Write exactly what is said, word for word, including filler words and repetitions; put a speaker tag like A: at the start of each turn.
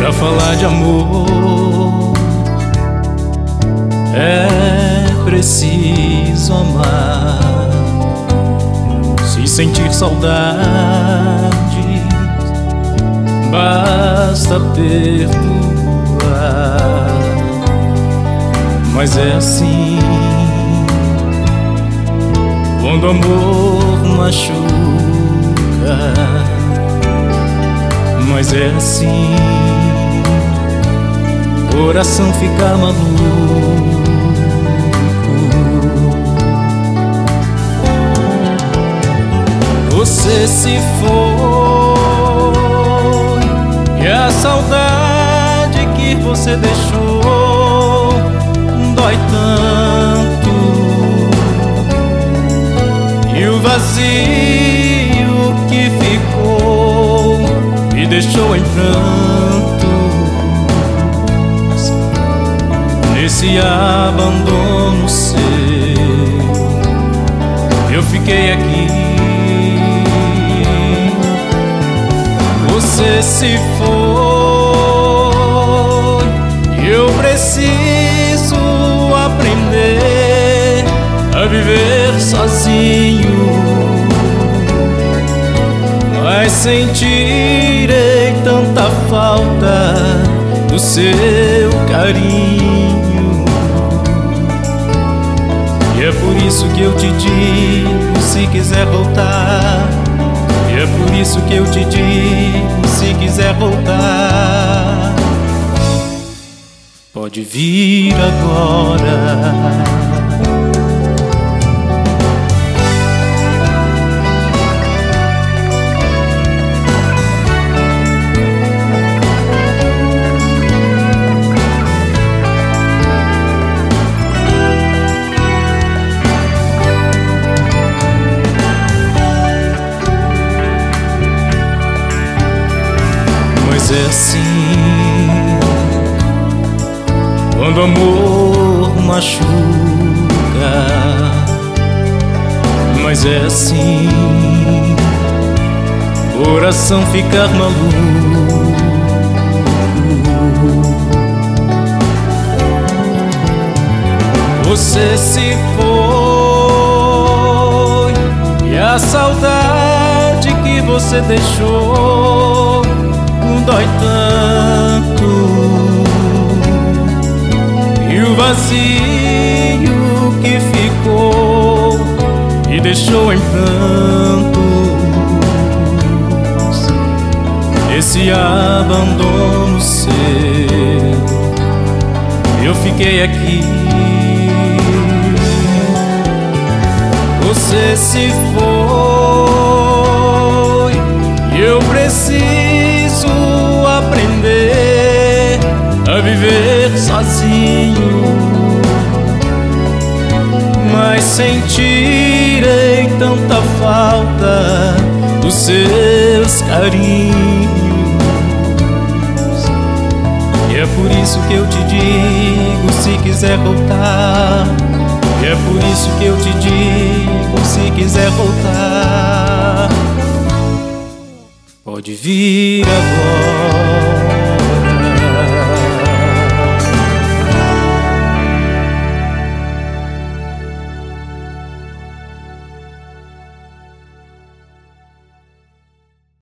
A: Pra falar de amor é preciso amar. Se sentir saudade, basta perdoar. Mas é assim, quando o amor machuca. Mas é assim, coração fica maluco. Você se foi e a saudade que você deixou dói tanto, e o vazio que ficou me deixou em prantos. Nesse abandono seu, eu fiquei aqui. Você se foi e eu preciso aprender a viver sozinho. Mas sentirei tanta falta do seu carinho. E é por isso que eu te digo, se quiser voltar. E é por isso que eu te digo, se quiser voltar, pode vir agora. É assim, quando o amor machuca. Mas é assim, coração ficar maluco. Você se foi e a saudade que você deixou dói tanto, e o vazio que ficou me deixou em prantos. Esse abandono seu, eu fiquei aqui. Você se foi e eu preciso aprender a viver sozinho. Mas sentirei tanta falta dos seus carinhos. E é por isso que eu te digo, se quiser voltar. E é por isso que eu te digo, se quiser voltar, pode vir agora.